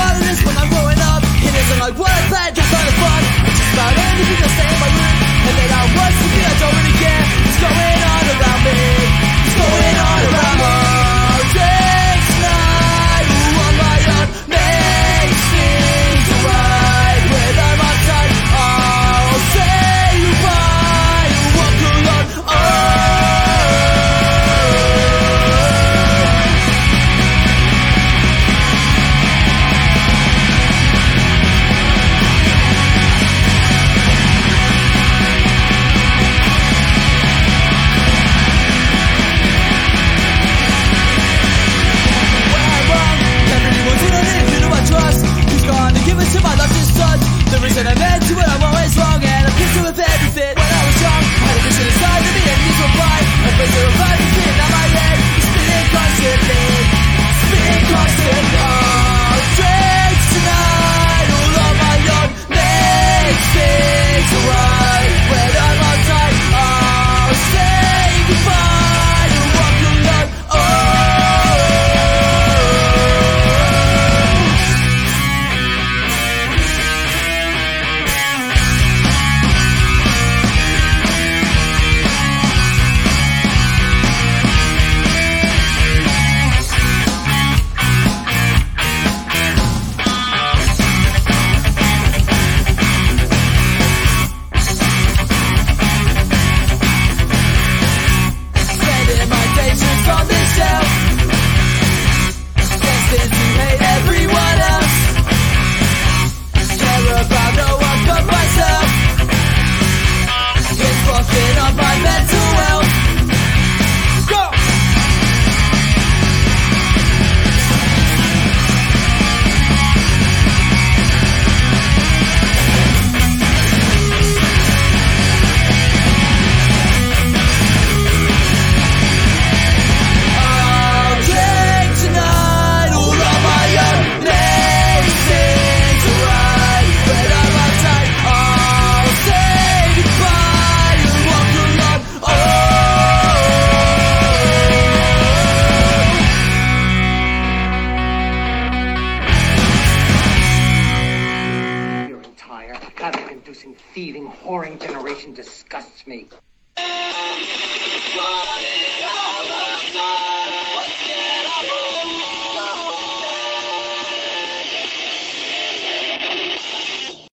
fatherless when I'm growing up. It isn't like what I planned, just not fun. It's just about anything I stay in my room. And then I watch the I don't really care. It's going on around me. It's going on around me. Dance night, ooh, on my own. Makes things right when I'm outside. I'll say goodbye, walk alone. Give it to my luscious touch. The reason I'm into it, I'm always wrong. And I'm pissed with everything. When I was young, I had a vision inside of me and these were blind. I'm afraid to revive the thing on my head. Spinning constantly. Spinning constantly. Oh, drinks tonight, all on my own. Makes things right when I'm outside. I'll say goodbye and walk alone. On this shelf, destined to hate everyone else. Care about no one but myself. It's fucking up my mental health. Go! Havoc-inducing, thieving, whoring generation disgusts me.